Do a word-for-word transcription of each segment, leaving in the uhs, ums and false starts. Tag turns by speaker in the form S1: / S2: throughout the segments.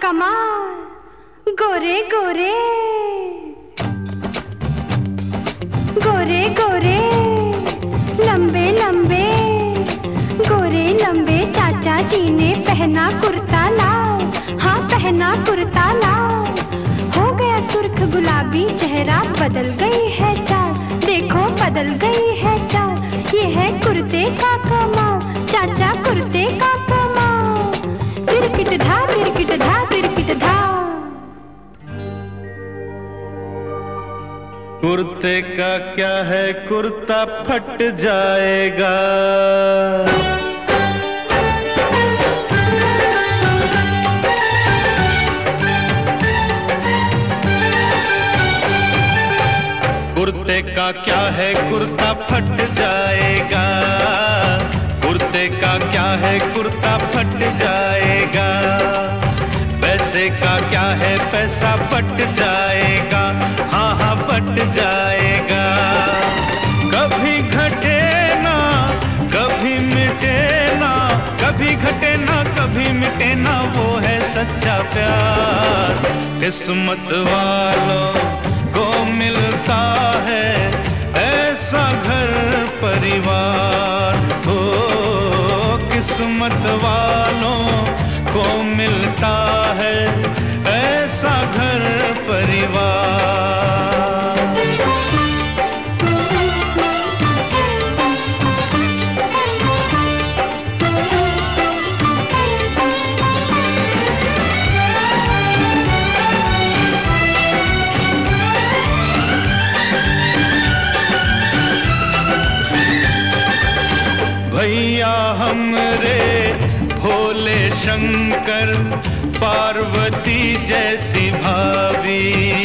S1: कमाल गोरे गोरे गोरे गोरे लंबे लंबे गोरे लंबे चाचा जी ने पहना कुर्ता लाल, हाँ पहना कुर्ता लाल। हो गया सुर्ख गुलाबी चेहरा, बदल गई है चाल, देखो बदल गई है चाल। ये है कुर्ते का कमाल, चाचा कुर्ते का कमाल। तिरकिट धा तिरकिट धा तिरकिट धा।
S2: कुर्ते का क्या है, कुर्ता फट जाएगा। कुर्ते का क्या है, कुर्ता फट जाएगा। कुर्ते का क्या है, कुर्ता फट जाएगा। पैसे का क्या है, पैसा फट जाएगा। हाँ हाँ फट जाएगा। कभी घटे ना कभी मिटे ना, कभी घटे ना कभी मिटे ना, वो है सच्चा प्यार। किस्मत वालों को मिलता है ऐसा घर परिवार। हो किस्मत वालों को मिलता है ऐसा घर परिवार। भैया हमरे भोले शंकर, पार्वती जैसी भाभी,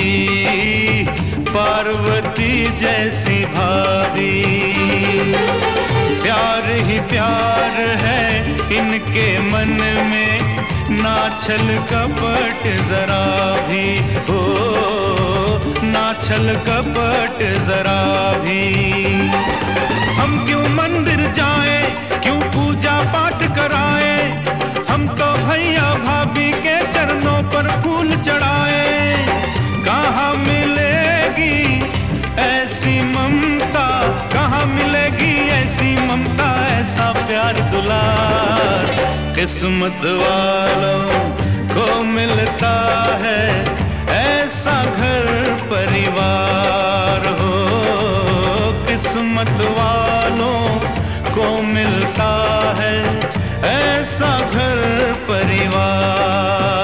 S2: पार्वती जैसी भाभी। प्यार ही प्यार है इनके मन में, ना छल कपट जरा भी हो, ना छल कपट जरा भी। हम क्यों मंदिर जाए, क्यों पूजा पाठ कराए, हम तो भैया भाभी के चरणों पर फूल चढ़ाए। कहाँ मिलेगी ऐसी ममता, कहाँ मिलेगी ऐसी ममता, ऐसा प्यार दुलार। किस्मत वालों को मिलता है ऐसा घर परिवार। हो किस्मत वालों को मिलता है ऐसा घर परिवार।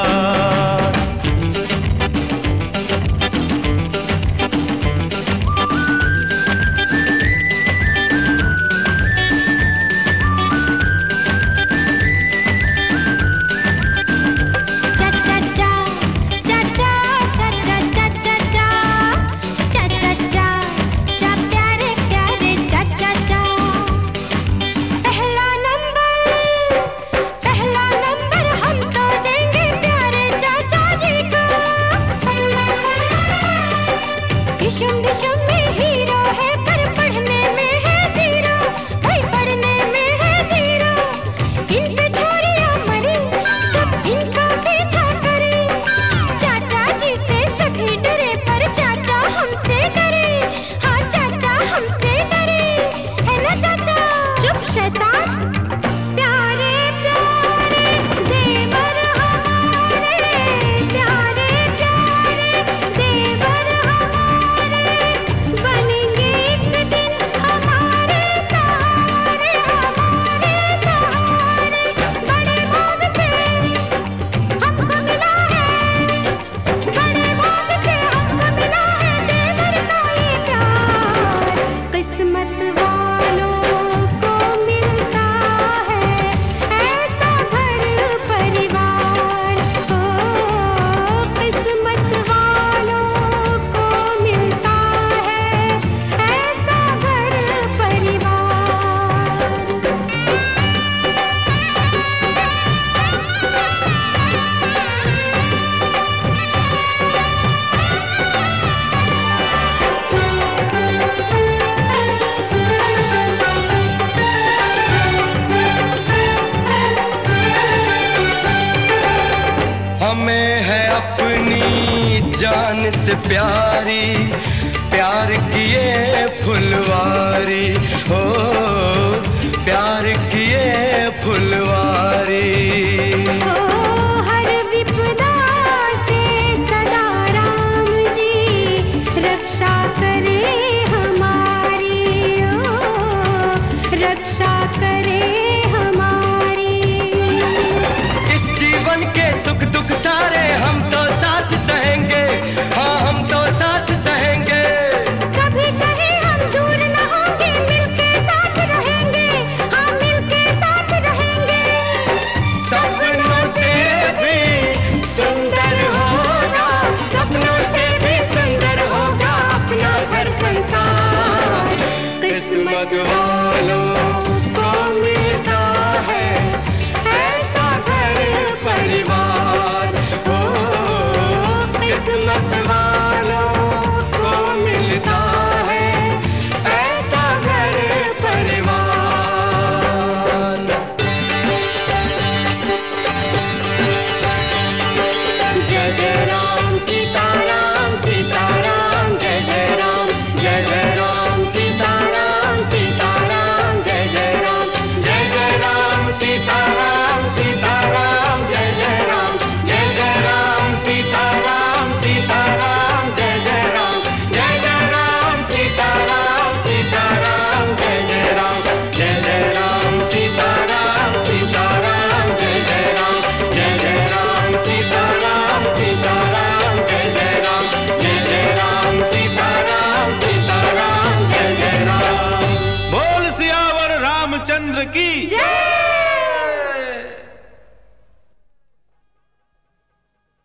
S1: डिशुम डिशुम में हीरो है, पर पढ़ने में है जीरो, भाई पढ़ने में है जीरो। इन पे छोरियां मरी, सब इनका पीछा करे। चाचा जी से सभी डरे, पर चाचा हमसे डरे। हाँ चाचा हमसे डरे, है ना चाचा? चुप शैतान, प्यारे प्यारे देवर हमारे, प्यारे प्यारे देवर हमारे। बन
S3: अपनी जान से प्यारी, प्यार किए फुलवारी, हो प्यार किए फुलवारी।
S1: ओ हर विपदा से सदा राम जी रक्षा करे हमारी, ओ रक्षा करे हमारी।
S3: इस जीवन के सुख दुख सारे हम तो साथ सहेंगे, हाँ हम तो साथ सहेंगे।
S1: कभी कहीं हम दूर न होंगे, मिलके साथ रहेंगे, हाँ मिलके साथ रहेंगे।
S3: सपनों से भी सुंदर होगा, सपनों से भी सुंदर होगा अपना घर संसार। किस्मत वालों को मिलता है ऐसा घर परिवार, हो किस्मत वालों को मिलता है ऐसा घर परिवार। जय जय राम सीताराम सीताराम, जय जय राम, जय जय राम सीताराम सीताराम, जय जय राम, जय जय राम सीताराम सीताराम, जय जय राम, जय जय राम सीताराम सीताराम, जय जय राम, जय जय राम सीताराम सीताराम, जय जय राम, जय जय राम सीताराम सीताराम, जय जय राम, जय जय राम सीताराम सीताराम, जय जय राम, जय जय राम सीताराम सीताराम, जय जय राम।
S2: बोल सियावर रामचंद्र की
S1: जय।